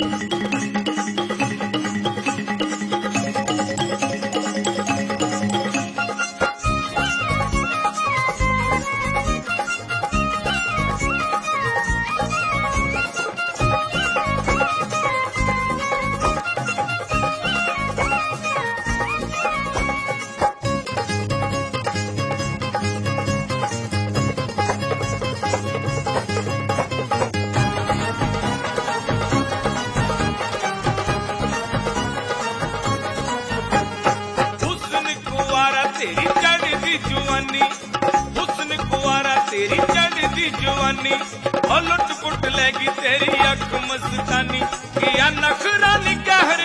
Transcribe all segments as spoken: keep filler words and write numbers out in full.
तेरी चढ़दी जवानी हुस्न कुवारा तेरी चढ़दी जवानी और लुट पुट लेगी तेरी अख मस्तानी किया नखरा नी कहर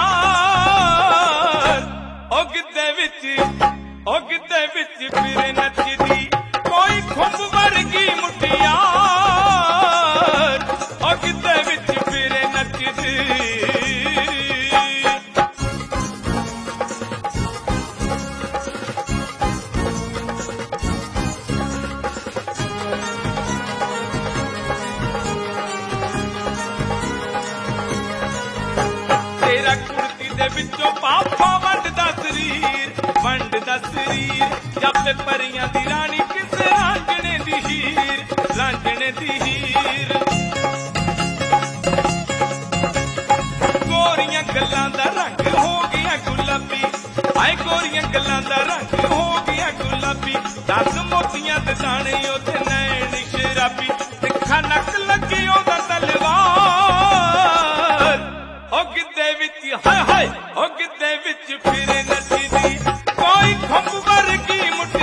गुजार ओ गिद्दे विच ओ गिद्दे विच फिरे नचदी कोई खुंब वर्गी मुटियार ओ गिद्दे विच फिरे नचदी तेरा कुर्ती दे विचों पापा वंडदा शरीर वंडदा शरीर जब परियां दी रानी किसे रांझणे दी हीर रांझणे दी हीर गोरियां गल्लां दा रंग हो गया गुलाबी आए गोरियां गल्लां दा रंग हो गया गुलाबी दस मोतियां दे दाने ओदे नैन शराबी तिखा नक लगी ओदा तलवार ओ गिद्दे विच हाय हाय ओ गिद्दे विच फिरे नचदी कोई खुंब वर्गी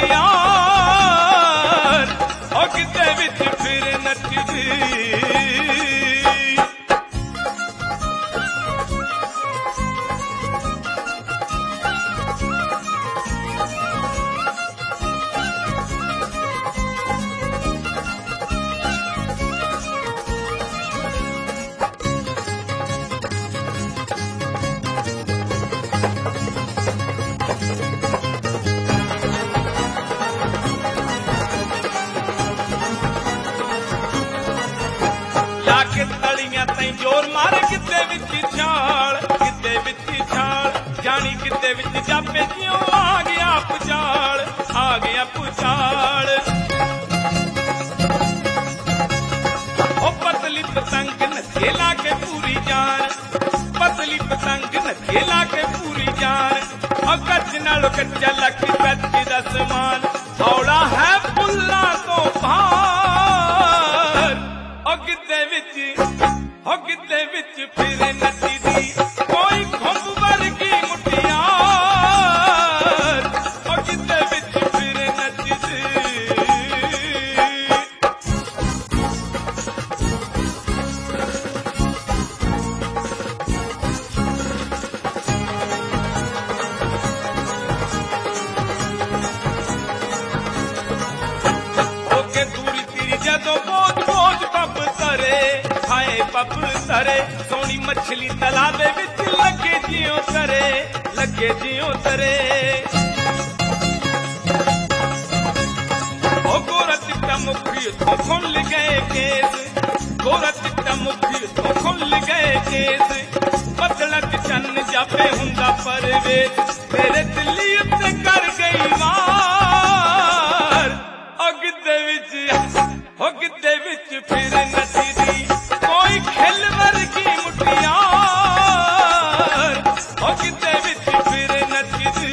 मुटियार ओ गिद्दे विच फिरे नचदी लाके तलियां तई जोर मार गिद्दे विच छाल गिद्दे विच छाल जानी गिद्दे विच जापे जियों आ गया पुचाल आ गया पुचाल ओ पतली पतंग नचे लाके पूरी जान पतली पतंग नचे लाके पूरी जान ओ कच नालों कच्चा लख गज दा समान हौला है फुल्ला तो भार ओ गिद्दे विच ओ गिद्दे विच फिरे नचदी कोई खुंब वर्गी मुटियार ओ गिद्दे विच फिरे नचदी ओके दूरी तेरी जदों बोझ बोझ पब तरे हाय पब तरे सोनी मछली तलावे विच लगे जियों तरे लगे जियों तरे ओ गोरा चिट्टा मुखी तो खुल गए केस गोरा चिट्टा मुखी तो खुल गए केस बदला चन्न जापे हुंदा परवेश तेरे दिल्ली उत्ते कर गई वार ओ गिद्दे विच ओ गिद्दे विच फिर नचदी कोई खिल वर्गी मुटियार ओ गिद्दे विच फिर नचदी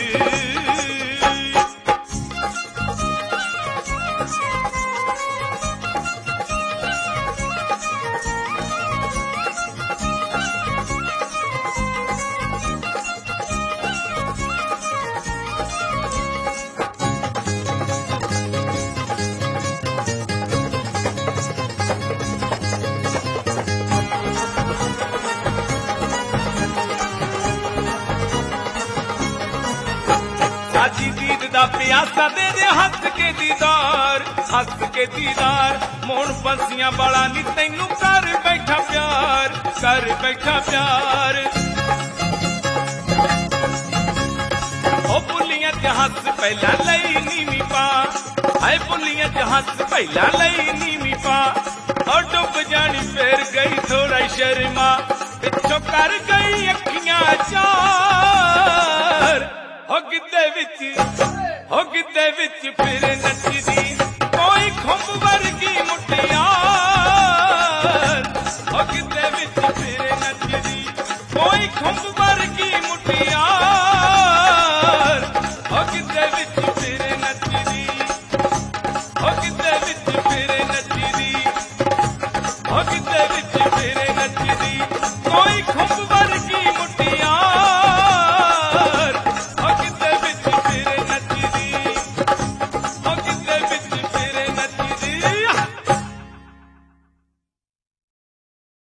साजी दीद दा प्यासा दे दे हंस के दीदार हंस के दीदार मोहन बंसियां बड़ा नी तैनू कर बैठा प्यार कर बैठा प्यार ओ बुलियां च हंस पहला लई नीवी पा हाय बुलियां च हंस पहला लई नीवी पा और डुब जानी फिर गई थोड़ा शर्मा पिछो कर गई अखियां चार हो गिद्धे विच हो गिद्धे विच फिर नचदी कोई खुंब वर्गी मुटियार हो गिद्धे विच फिर नचदी कोई खुंब वर्गी मुटियार हो गिद्धे विच फिर नचदी हो गिद्धे विच फिर नचदी हो गिद्धे विच फिर नचदी कोई खुंब